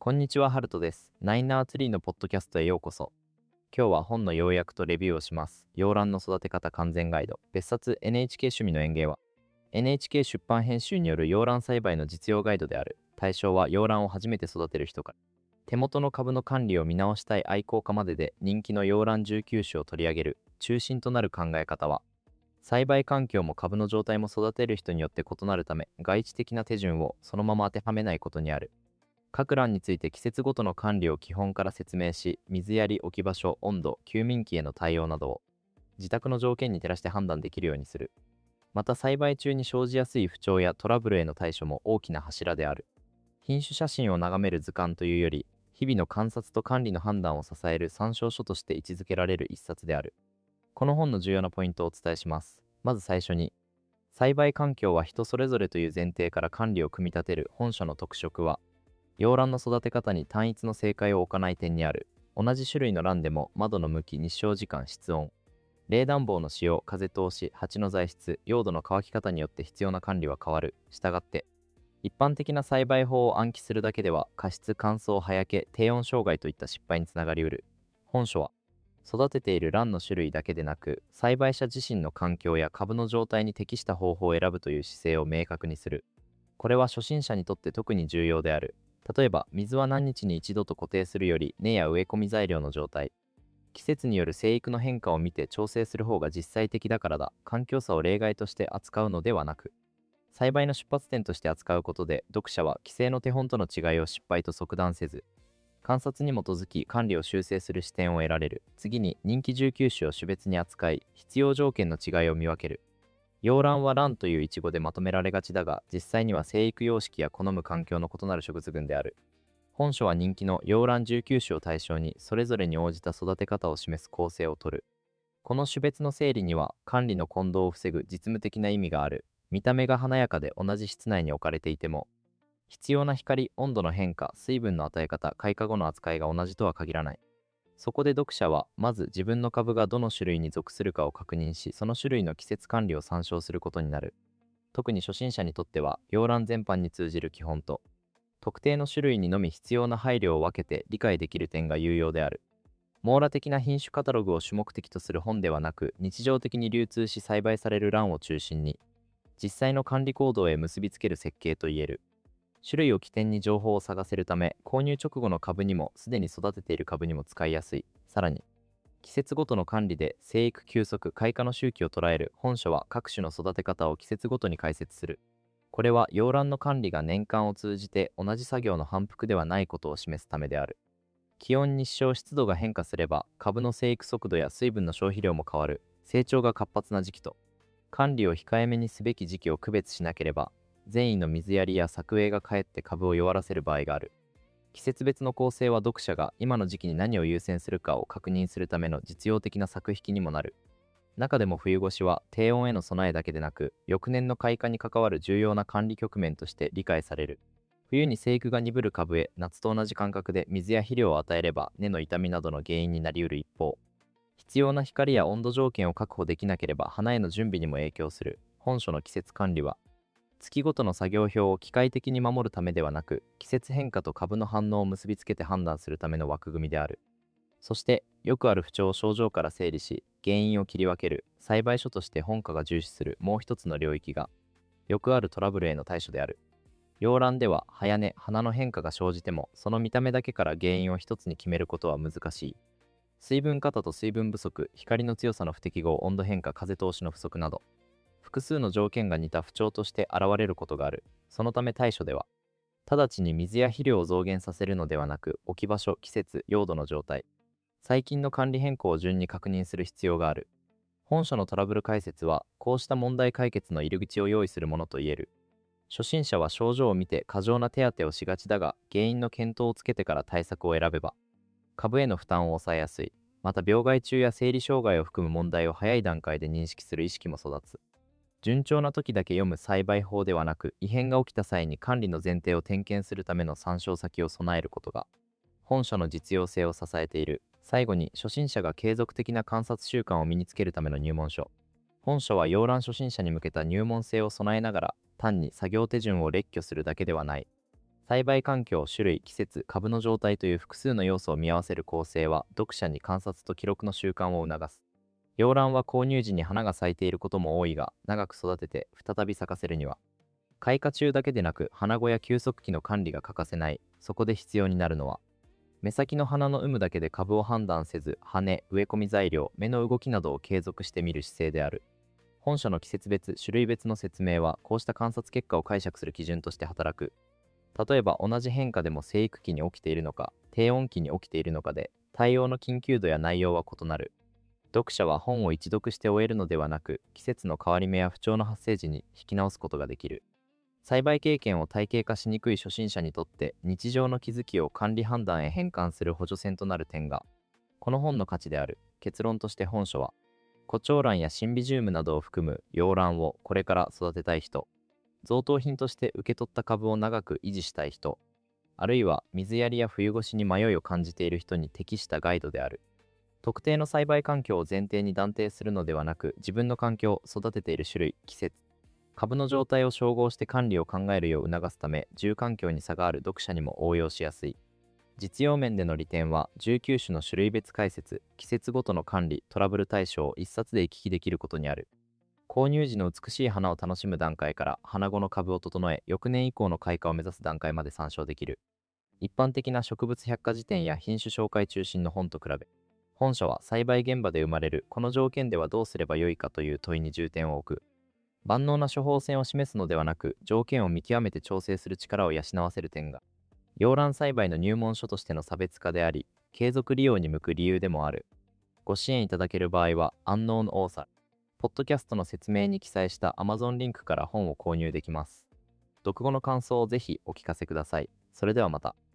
こんにちは、ハルトです。ナイナーツリーのポッドキャストへようこそ。今日は本の要約とレビューをします。洋蘭の育て方完全ガイド。別冊 NHK 趣味の園芸は NHK 出版編集による洋蘭栽培の実用ガイドである。対象は洋蘭を初めて育てる人から手元の株の管理を見直したい愛好家までで人気の洋蘭19種を取り上げる。中心となる考え方は栽培環境も株の状態も育てる人によって異なるため、外地的な手順をそのまま当てはめないことにある。各欄について季節ごとの管理を基本から説明し、水やり、置き場所、温度、休眠期への対応などを自宅の条件に照らして判断できるようにする。また栽培中に生じやすい不調やトラブルへの対処も大きな柱である。品種写真を眺める図鑑というより、日々の観察と管理の判断を支える参照書として位置づけられる一冊である。この本の重要なポイントをお伝えします。まず最初に、栽培環境は人それぞれという前提から管理を組み立てる本書の特色は、洋蘭の育て方に単一の正解を置かない点にある。同じ種類の蘭でも窓の向き、日照時間、室温、冷暖房の使用、風通し、鉢の材質、用土の乾き方によって必要な管理は変わる。したがって、一般的な栽培法を暗記するだけでは過失、乾燥、葉焼け、低温障害といった失敗につながりうる。本書は、育てている蘭の種類だけでなく、栽培者自身の環境や株の状態に適した方法を選ぶという姿勢を明確にする。これは初心者にとって特に重要である。例えば、水は何日に一度と固定するより、根や植え込み材料の状態、季節による生育の変化を見て調整する方が実際的だからだ。環境差を例外として扱うのではなく、栽培の出発点として扱うことで、読者は既成の手本との違いを失敗と即断せず、観察に基づき管理を修正する視点を得られる。次に、人気19種を種別に扱い、必要条件の違いを見分ける。洋蘭は蘭というイチゴでまとめられがちだが、実際には生育様式や好む環境の異なる植物群である。本書は人気の洋蘭19種を対象に、それぞれに応じた育て方を示す構成をとる。この種別の整理には、管理の混同を防ぐ実務的な意味がある。見た目が華やかで同じ室内に置かれていても、必要な光、温度の変化、水分の与え方、開花後の扱いが同じとは限らない。そこで読者は、まず自分の株がどの種類に属するかを確認し、その種類の季節管理を参照することになる。特に初心者にとっては、洋蘭全般に通じる基本と、特定の種類にのみ必要な配慮を分けて理解できる点が有用である。網羅的な品種カタログを主目的とする本ではなく、日常的に流通し栽培される蘭を中心に、実際の管理行動へ結びつける設計といえる。種類を起点に情報を探せるため、購入直後の株にもすでに育てている株にも使いやすい。さらに、季節ごとの管理で生育休息、開花の周期を捉える。本書は各種の育て方を季節ごとに解説する。これは洋蘭の管理が年間を通じて同じ作業の反復ではないことを示すためである。気温、日照、湿度が変化すれば、株の生育速度や水分の消費量も変わる。成長が活発な時期と、管理を控えめにすべき時期を区別しなければ、善意の水やりや作営がかえって株を弱らせる場合がある。季節別の構成は読者が今の時期に何を優先するかを確認するための実用的な作引きにもなる。中でも冬越しは低温への備えだけでなく、翌年の開花に関わる重要な管理局面として理解される。冬に生育が鈍る株へ夏と同じ感覚で水や肥料を与えれば根の傷みなどの原因になりうる一方、必要な光や温度条件を確保できなければ花への準備にも影響する。本書の季節管理は、月ごとの作業表を機械的に守るためではなく、季節変化と株の反応を結びつけて判断するための枠組みである。そして、よくある不調を症状から整理し、原因を切り分ける。栽培所として本科が重視するもう一つの領域が、よくあるトラブルへの対処である。洋蘭では、葉根、花の変化が生じても、その見た目だけから原因を一つに決めることは難しい。水分過多と水分不足、光の強さの不適合、温度変化、風通しの不足など、複数の条件が似た不調として現れることがある。そのため対処では、直ちに水や肥料を増減させるのではなく、置き場所、季節、用土の状態、最近の管理変更を順に確認する必要がある。本書のトラブル解説は、こうした問題解決の入り口を用意するものといえる。初心者は症状を見て過剰な手当てをしがちだが、原因の検討をつけてから対策を選べば、株への負担を抑えやすい。また病害虫や生理障害を含む問題を早い段階で認識する意識も育つ。順調な時だけ読む栽培法ではなく、異変が起きた際に管理の前提を点検するための参照先を備えることが、本書の実用性を支えている。最後に、初心者が継続的な観察習慣を身につけるための入門書。本書は洋蘭初心者に向けた入門性を備えながら、単に作業手順を列挙するだけではない。 栽培環境、種類、季節、株の状態という複数の要素を見合わせる構成は、読者に観察と記録の習慣を促す。洋蘭は購入時に花が咲いていることも多いが、長く育てて再び咲かせるには、開花中だけでなく花後や休息期の管理が欠かせない。そこで必要になるのは、目先の花の有無だけで株を判断せず、羽、植え込み材料、芽の動きなどを継続して見る姿勢である。本書の季節別、種類別の説明は、こうした観察結果を解釈する基準として働く。例えば、同じ変化でも生育期に起きているのか、低温期に起きているのかで、対応の緊急度や内容は異なる。読者は本を一読して終えるのではなく、季節の変わり目や不調の発生時に引き直すことができる。栽培経験を体系化しにくい初心者にとって日常の気づきを管理判断へ変換する補助線となる点がこの本の価値である。結論として本書はコチョウランやシンビジウムなどを含む洋蘭をこれから育てたい人、贈答品として受け取った株を長く維持したい人、あるいは水やりや冬越しに迷いを感じている人に適したガイドである。特定の栽培環境を前提に断定するのではなく、自分の環境、育てている種類、季節、株の状態を照合して管理を考えるよう促すため、住環境に差がある読者にも応用しやすい。実用面での利点は、19種の種類別解説、季節ごとの管理、トラブル対処を一冊で行き来できることにある。購入時の美しい花を楽しむ段階から花後の株を整え、翌年以降の開花を目指す段階まで参照できる。一般的な植物百科事典や品種紹介中心の本と比べ、本書は栽培現場で生まれるこの条件ではどうすればよいかという問いに重点を置く。万能な処方箋を示すのではなく、条件を見極めて調整する力を養わせる点が、洋蘭栽培の入門書としての差別化であり、継続利用に向く理由でもある。ご支援いただける場合は、安納の多さ、ポッドキャストの説明に記載した Amazon リンクから本を購入できます。読後の感想をぜひお聞かせください。それではまた。